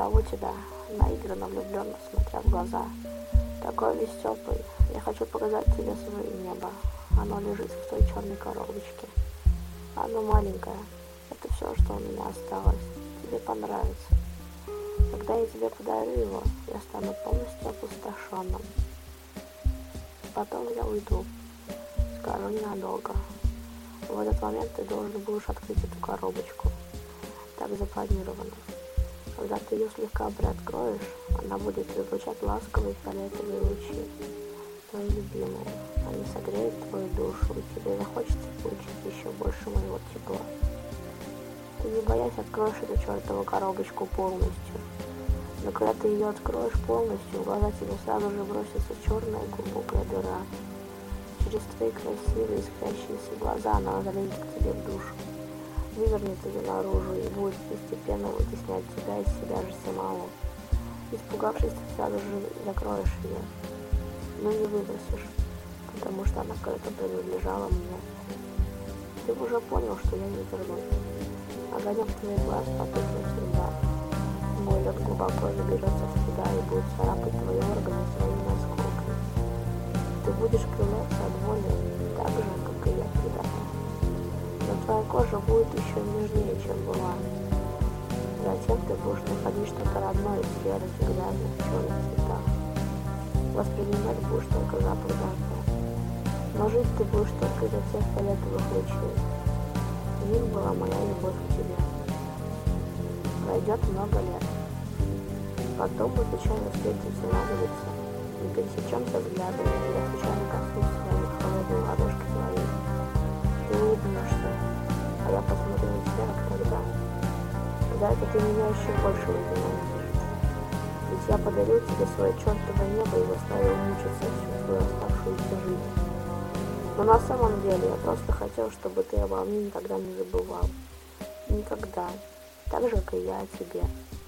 Зову тебя, наигранно влюбленно, смотря в глаза. Такой весь теплый, я хочу показать тебе свое небо. Оно лежит в той черной коробочке. Оно маленькое, это все, что у меня осталось. Тебе понравится. Когда я тебе подарю его, я стану полностью опустошенным. Потом я уйду, скажу ненадолго. В этот момент ты должен будешь открыть эту коробочку. Так запланировано. Когда ты ее слегка приоткроешь, она будет излучать ласковые фиолетовые лучи. Твои любимые. Они согреют твою душу, и тебе захочется получить еще больше моего тепла. Ты не боясь откроешь эту чертову коробочку полностью. Но когда ты ее откроешь полностью, в глаза тебе сразу же бросится черная глубокая дыра. Через твои красивые искрящиеся глаза она залезет к тебе в душу, вывернет ее наружу и будет постепенно вытеснять тебя из себя же самого. Испугавшись, ты сразу же закроешь ее, но не выбросишь, потому что она когда-то принадлежала мне. Ты уже понял, что я не вернусь. Огонек твоих глаз потухнет всегда. Мой лед глубоко заберется в тебя и будет царапать твои органы своими осколками. Ты будешь кривляться от боли, так же, как и я когда-то. Но твоя кожа будет еще нежнее, чем была. Затем ты будешь находить что-то родное в серых, грязных, черных цветах. Воспринимать будешь только запах дождя. Но жить ты будешь только из-за тех фиолетовых лучей. В них была моя любовь к тебе. Пройдет много лет. Потом мы случайно встретимся на улице и пересечемся взглядами, и я случайно коснусь своей холодной ладошки твоей. Ты улыбнешься, а я посмотрю на тебя, как тогда. За это ты меня еще больше возненавидишь. Ведь я подарил тебе свое чертово небо и заставил мучиться всю свою оставшуюся жизнь. Но на самом деле я просто хотел, чтобы ты обо мне никогда не забывал. Никогда. Так же, как и я о тебе.